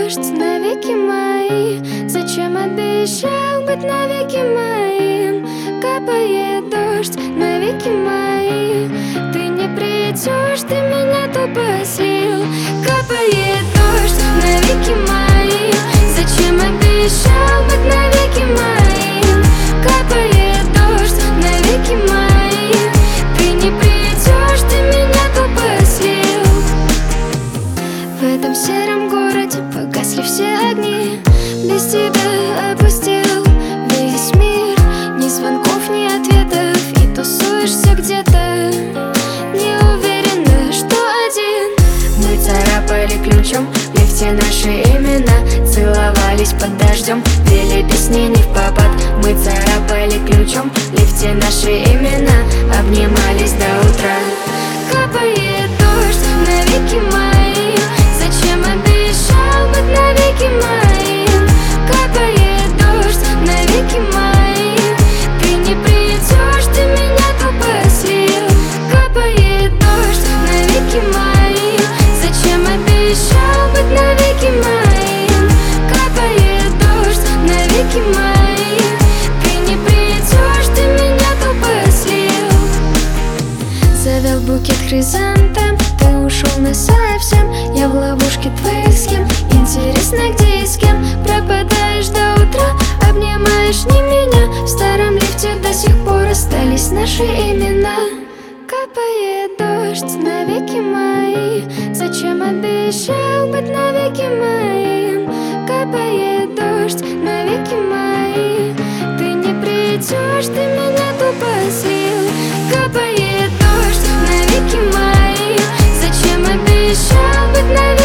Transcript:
дождь, навеки мои. Зачем обещал быть навеки моим? Капает дождь, навеки мои. Ты не придешь, ты меня тупо слил. Капает дождь, навеки мои. Зачем обещал быть навеки моим? Капает дождь, навеки мои. Ты не придешь, ты меня тупо слил. В этом сером городе погасли все огни. Без тебя опустел весь мир. Ни звонков, ни ответов, и тусуешься где-то. Не уверена, что один. Мы царапали ключом в лифте наши имена. Целовались под дождем, пели песни не впопад. Мы царапали ключом в лифте наши имена. Обнимались до утра. Капает дождь, навеки мои. Зачем обещал быть навеки моим? Капает дождь, навеки мои. Ты не придешь, ты меня тупо слил. Капает дождь, навеки мои. Зачем обещал быть навеки моим? Капает дождь, навеки мои. Ты не придешь, ты меня тупо слил. Завел букет хризантем, ты ушел насовсем. Я в ловушке твоих схем. Интересно, где и с кем пропадаешь до утра. Обнимаешь не меня. В старом лифте до сих пор остались наши имена. Капает дождь, навеки мои. Зачем обещал быть навеки моим? Капает дождь, навеки мои. Ты не придешь, ты меня тупо слил. Капает дождь, навеки мои. Зачем обещал быть навеки